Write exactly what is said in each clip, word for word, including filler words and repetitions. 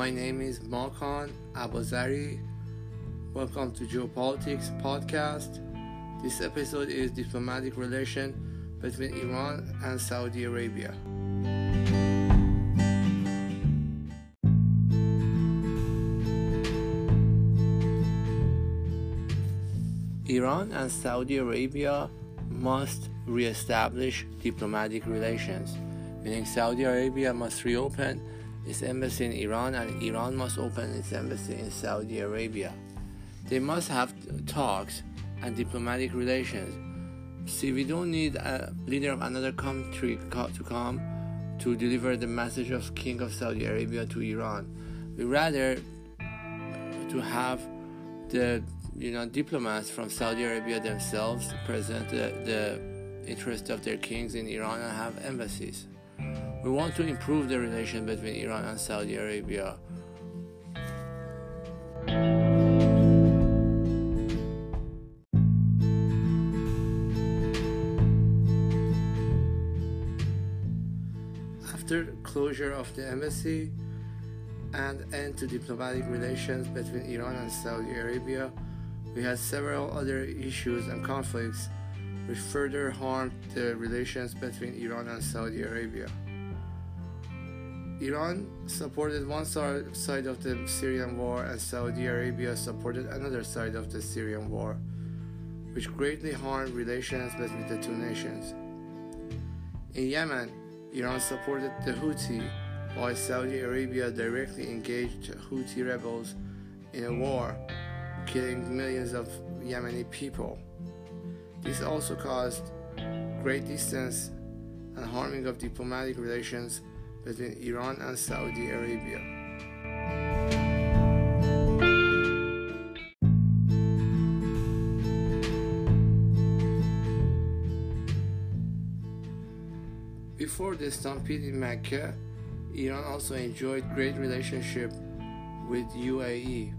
My name is Makan Abazari. Welcome to Geopolitics Podcast. This episode is diplomatic relation between Iran and Saudi Arabia. Iran and Saudi Arabia must re-establish diplomatic relations, meaning Saudi Arabia must reopen its embassy in Iran and Iran must open its embassy in Saudi Arabia. They must have talks and diplomatic relations. See, we don't need a leader of another country to come to deliver the message of King of Saudi Arabia to Iran. We rather to have the you know diplomats from Saudi Arabia themselves present the, the interest of their kings in Iran and have embassies. We want to improve the relation between Iran and Saudi Arabia. After closure of the embassy and end to diplomatic relations between Iran and Saudi Arabia, we had several other issues and conflicts which further harmed the relations between Iran and Saudi Arabia. Iran supported one side of the Syrian war and Saudi Arabia supported another side of the Syrian war, which greatly harmed relations between the two nations. In Yemen, Iran supported the Houthi, while Saudi Arabia directly engaged Houthi rebels in a war, killing millions of Yemeni people. This also caused great distance and harming of diplomatic relations between Iran and Saudi Arabia. Before the stampede in Mecca, Iran also enjoyed great relationship with U A E.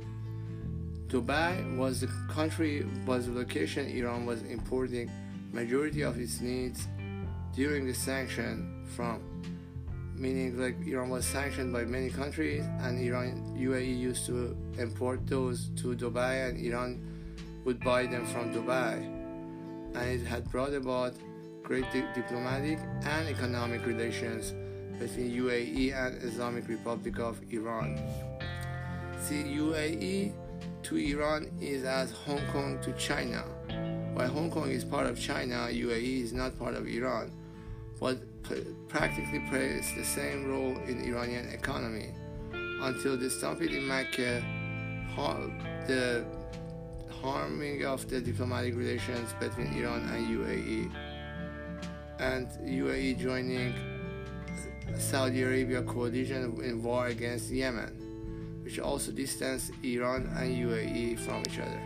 Dubai was the country, was the location Iran was importing majority of its needs during the sanction from, meaning like Iran was sanctioned by many countries and Iran, U A E used to import those to Dubai and Iran would buy them from Dubai, and it had brought about great di- diplomatic and economic relations between U A E and Islamic Republic of Iran. See, U A E to Iran is as Hong Kong to China. While Hong Kong is part of China, U A E is not part of Iran, but p- practically plays the same role in Iranian economy until the stampede in Mecca, ha- the harming of the diplomatic relations between Iran and U A E, and U A E joining Saudi Arabia coalition in war against Yemen, which also distanced Iran and U A E from each other.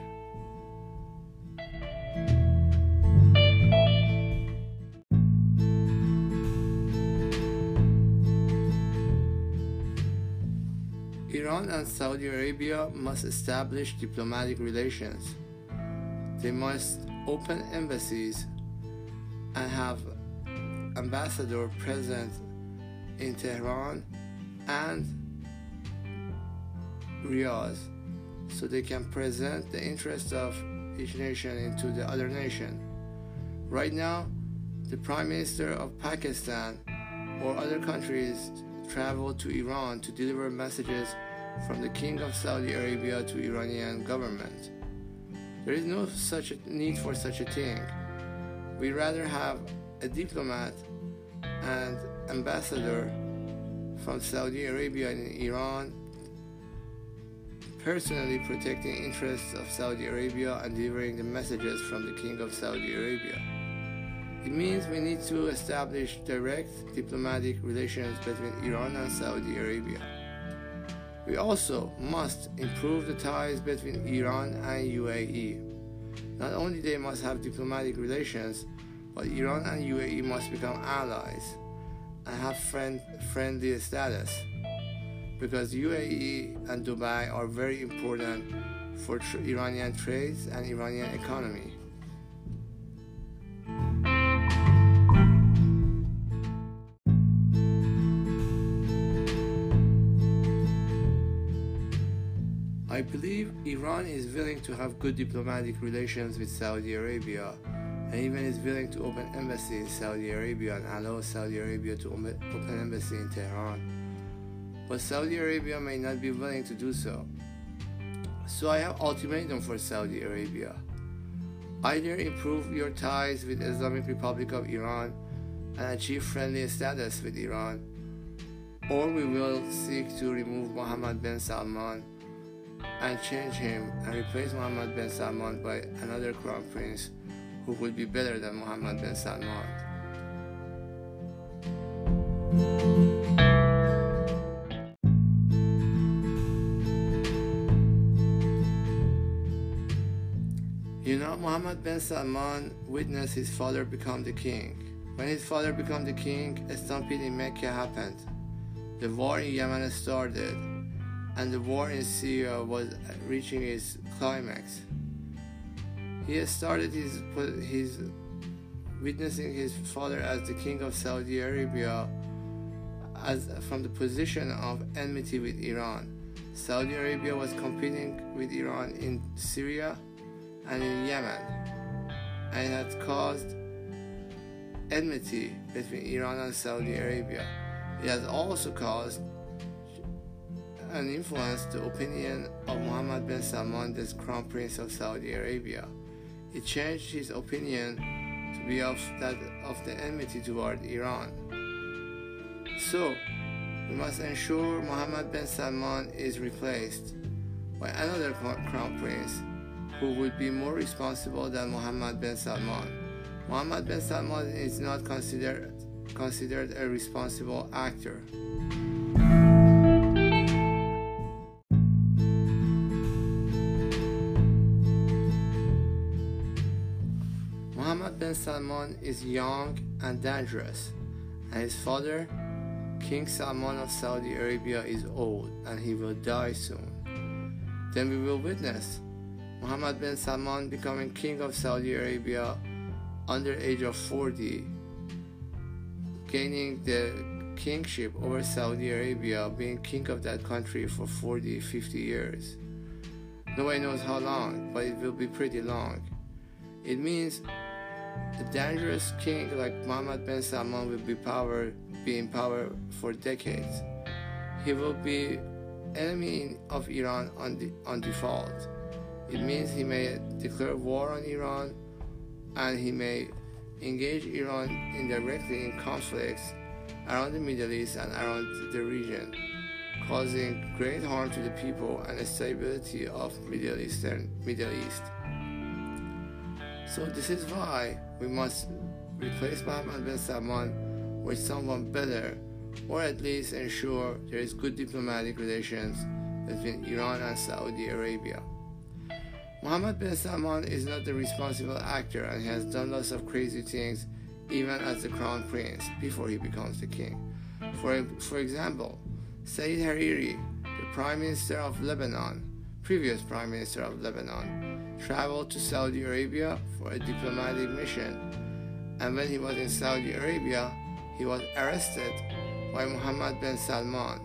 Iran and Saudi Arabia must establish diplomatic relations. They must open embassies and have ambassador present in Tehran and Riyadh, so they can present the interests of each nation into the other nation. Right now, the Prime Minister of Pakistan or other countries travel to Iran to deliver messages from the King of Saudi Arabia to Iranian government. There is no such a need for such a thing. We rather have a diplomat and ambassador from Saudi Arabia in Iran personally protecting interests of Saudi Arabia and delivering the messages from the King of Saudi Arabia. It means we need to establish direct diplomatic relations between Iran and Saudi Arabia. We also must improve the ties between Iran and U A E. Not only they must have diplomatic relations, but Iran and U A E must become allies and have friend, friendly status, because U A E and Dubai are very important for tr- Iranian trades and Iranian economy. believe Iran is willing to have good diplomatic relations with Saudi Arabia, and even is willing to open embassy in Saudi Arabia and allow Saudi Arabia to open embassy in Tehran. But Saudi Arabia may not be willing to do so. So I have ultimatum for Saudi Arabia. Either improve your ties with Islamic Republic of Iran and achieve friendly status with Iran, or we will seek to remove Mohammed bin Salman and change him and replace Mohammed bin Salman by another crown prince who would be better than Mohammed bin Salman. You know, Mohammed bin Salman witnessed his father become the king. When his father became the king, a stampede in Mecca happened. The war in Yemen started, and the war in Syria was reaching its climax. He started his, his witnessing his father as the king of Saudi Arabia as from the position of enmity with Iran. Saudi Arabia was competing with Iran in Syria and in Yemen, and it had caused enmity between Iran and Saudi Arabia. It has also caused and influenced the opinion of Mohammed bin Salman, the crown prince of Saudi Arabia. It changed his opinion to be of that of the enmity toward Iran. So we must ensure Mohammed bin Salman is replaced by another crown prince who would be more responsible than Mohammed bin Salman. Mohammed bin Salman is not considered considered a responsible actor. Mohammed bin Salman is young and dangerous, and his father, King Salman of Saudi Arabia, is old and he will die soon. Then we will witness Mohammed bin Salman becoming king of Saudi Arabia under the age of forty, gaining the kingship over Saudi Arabia, being king of that country for forty, fifty years. Nobody knows how long, but it will be pretty long. It means a dangerous king like Mohammed bin Salman will be, power, be in power for decades. He will be enemy of Iran on, the, on default. It means he may declare war on Iran, and he may engage Iran indirectly in conflicts around the Middle East and around the region, causing great harm to the people and the stability of Middle Eastern Middle East. So this is why we must replace Mohammed bin Salman with someone better, or at least ensure there is good diplomatic relations between Iran and Saudi Arabia. Mohammed bin Salman is not the responsible actor, and he has done lots of crazy things even as the crown prince before he becomes the king. For, for example, Said Hariri, the prime minister of Lebanon, previous prime minister of Lebanon, traveled to Saudi Arabia for a diplomatic mission, and when he was in Saudi Arabia, he was arrested by Mohammed bin Salman.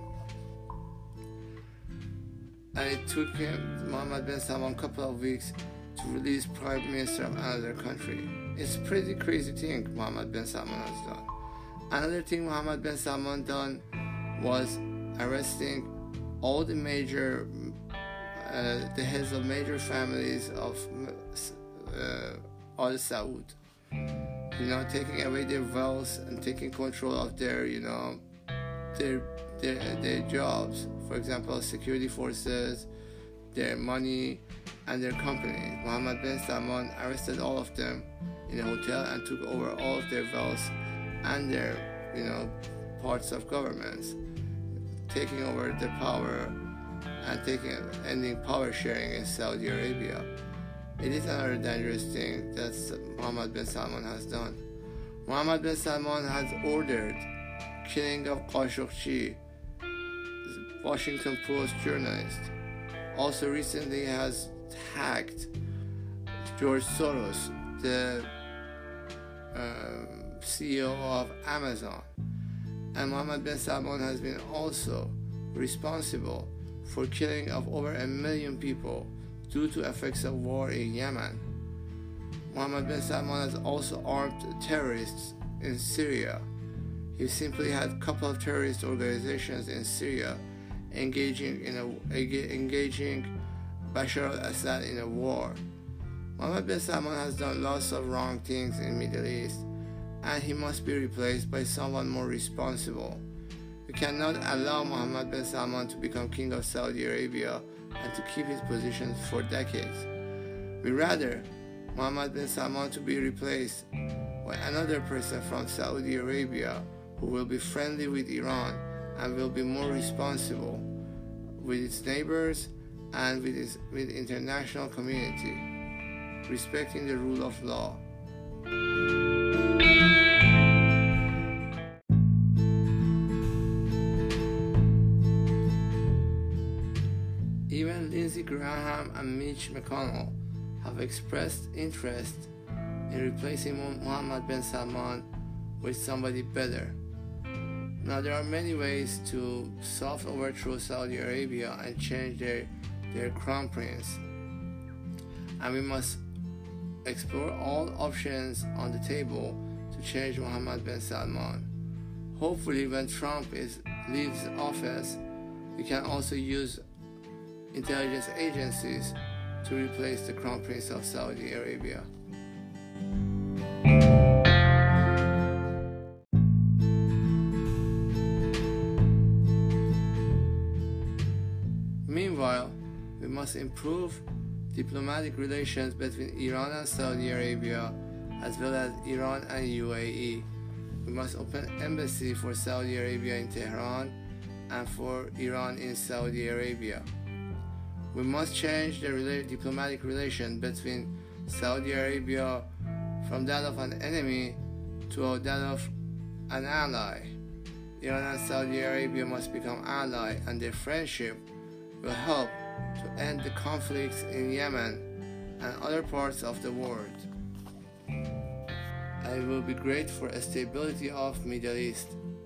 And it took him, Mohammed bin Salman, a couple of weeks to release prime minister of another country. It's a pretty crazy thing Mohammed bin Salman has done. Another thing Mohammed bin Salman done was arresting all the major, uh, the heads of major families of uh, Al Saud. You know, taking away their wealth and taking control of their, you know, their their their jobs. For example, security forces, their money, and their company. Mohammed bin Salman arrested all of them in a hotel and took over all of their wealth and their, you know, parts of governments, taking over the power and taking ending power sharing in Saudi Arabia. It is another dangerous thing that Mohammed bin Salman has done. Mohammed bin Salman has ordered killing of Khashoggi, Washington Post journalist. Also recently has hacked George Soros, the uh, C E O of Amazon. And Mohammed bin Salman has been also responsible for killing of over a million people due to effects of war in Yemen. Mohammed bin Salman has also armed terrorists in Syria. He simply had a couple of terrorist organizations in Syria engaging in a engaging Bashar al-Assad in a war. Mohammed bin Salman has done lots of wrong things in the Middle East, and he must be replaced by someone more responsible. We cannot allow Mohammed bin Salman to become king of Saudi Arabia and to keep his position for decades. We rather Mohammed bin Salman to be replaced by another person from Saudi Arabia who will be friendly with Iran and will be more responsible with its neighbors and with its with international community, respecting the rule of law. Even Lindsey Graham and Mitch McConnell have expressed interest in replacing Mohammed bin Salman with somebody better. Now, there are many ways to soft overthrow Saudi Arabia and change their, their crown prince, and we must explore all options on the table to change Mohammed bin Salman. Hopefully, when Trump is, leaves office, we can also use intelligence agencies to replace the crown prince of Saudi Arabia. Meanwhile, we must improve diplomatic relations between Iran and Saudi Arabia, as well as Iran and U A E. We must open embassy for Saudi Arabia in Tehran and for Iran in Saudi Arabia. We must change the rela- diplomatic relation between Saudi Arabia from that of an enemy to that of an ally. Iran and Saudi Arabia must become allies, and their friendship will help to end the conflicts in Yemen and other parts of the world. I will be great for a stability of Middle East.